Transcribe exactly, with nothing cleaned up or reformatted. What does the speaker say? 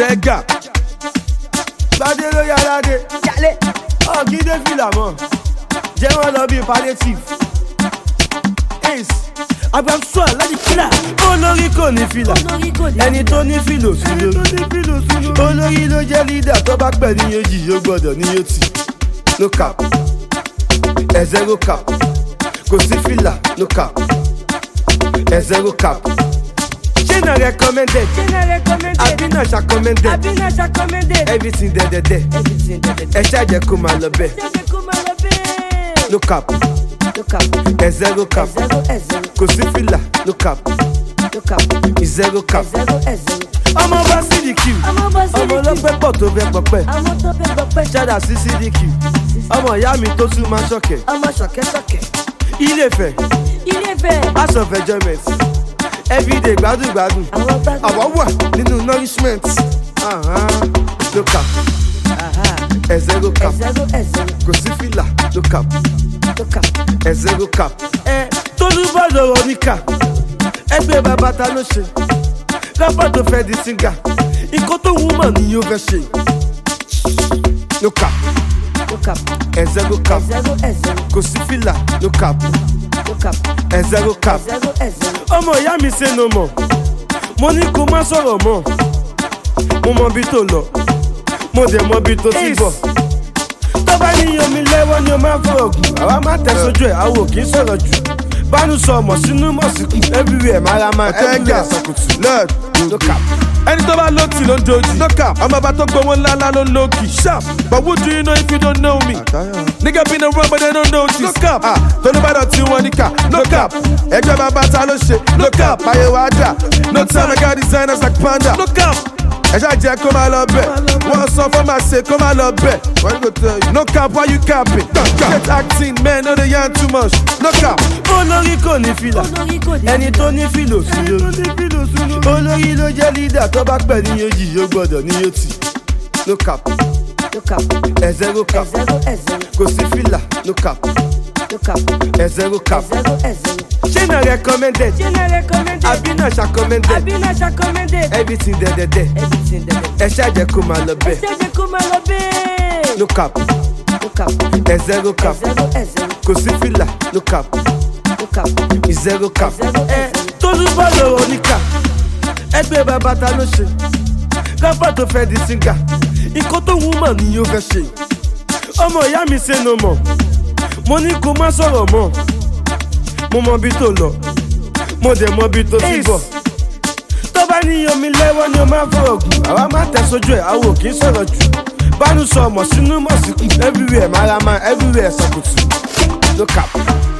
Jega. Bade lo yalade. Yale. Oh, qui défile la main. J'ai un lobby palliatif. Ace. Abraham soir, là du fila. Olori ko ni fila. Ẹni tó ní filo sùlọ. Olori ló jẹ́ leader tó bá pẹ̀ ní yóò yóò gbọ́dọ̀ ní yóò tì. No cap. Ẹ zero cap. Kò sí fila. No cap. Ẹ zero cap. Ṣé na recommended? Àbí náà ṣàcommended? Everything dẹ́dẹ́dẹ́. Ẹ ṣàjẹ́ kó máa lọ bẹ́ẹ̀. No cap. Ẹ zero cap. Kò sí fìlà. No cap. Ẹ zero cap. Ọmọ bá C D Q. Ọmọ ló pẹ́ pọ̀ tó fẹ́ pọ̀pẹ́. Ṣáda sí C D Q. Ọmọ ìyá mi tó tún máa ṣọ̀kẹ́. Ilé-Ifẹ̀. House of enjoyment. Everyday gbádùn gbádùn. Àwa wà nínú nourishment. No cap. Ẹ zero cap. Kò sí fìlà. No cap. Ẹ zero cap. Ẹ Tolúbọ̀ lọ̀rọ̀ níkà. Ẹgbẹ́ bàbá ta ló ṣe. Rábà tó fẹ́ di singa. Nǹkan tó wù mọ̀ ni yóò fẹ́ ṣe. No cap. Ẹ zero cap. Kò sí fìlà. No cap. Ẹ zero cap. Ọmọ ìyá mi ṣe no mọ̀. Mo ní kó má sọ̀rọ̀ mọ́. Mo mọ bí tó lọ. Mo dẹ̀ mọ bí tó ti bọ̀. Tó bá ní omi lẹ́wọ́ ni o máa fọ̀rọ̀ gùn. Àwa máa tẹ̀ sójú ẹ̀, àwọ̀ kì í sọ̀rọ̀ jù. Bánú sọ ọmọ sínú mọ̀ síkù. Everywhere mara máa everywhere sọkùtù. Lord, no cap. Ẹni tó bá lóòtì ló ń dojú. No cap. Ọmọ bá tó gbowó ńlá ńlá ló ń lókì. Sharp. But what do you know if you don't know me? Nigga been around but they don't notice. No cap. Ah, Tolúbàdàn tí wọ́n ní ká. No cap. Ẹgbẹ́ bàbá ta ló ṣe. No cap. Ayé wa dà. No time I got designers like Panda. No cap. Ẹ ṣáà jẹ́ kó máa lọ bẹ̀. Wọ́n sọ fún máa ṣe kó máa lọ bẹ̀. Wọ́n go tell you. No cap, why you capping? Get acting, man, no dey yarn too much. No cap. Olórí kò ní fìlà. Ẹni tó ní fìlò sùlọ. Olórí ló jẹ́ leader tó bá pẹ̀ ní yóò yóò gbọ́dọ̀ ní yóò tì. No cap. Ẹ zero cap. Kò sí fìlà. No cap. Ẹ zero cap. Ṣé na recommended? Àbí náà ṣàcommended? Everything dẹ́dẹ́dẹ́. Ẹ ṣàjẹ́ kó máa lọ bẹ́ẹ̀. No cap. Ẹ zero cap. Kò sí fìlà. No cap. Ẹ zero cap. Ẹ Tolúbọ̀ lọ̀rọ̀ níkà. Ẹgbẹ́ bàbá ta ló ṣe. Rábà tó fẹ́ di singa. Nǹkan tó wù mọ̀ ni yóò fẹ́ ṣe. Ọmọ ìyá mi ṣe no mọ̀. Mo ní kó má sọ̀rọ̀ mọ́. Mo mọ bí tó lọ. Mo dẹ̀ mọ bí tó ti bọ̀. Tó bá ní omi lẹ́wọ́ ni o máa fọ̀rọ̀ gùn. Àwa máa tẹ̀ sójú ẹ̀, àwọ̀ kì í sọ̀rọ̀ jù. Bánú sọ ọmọ sínú mọ̀ síkù. Everywhere mara máa everywhere sọkùtù. No cap.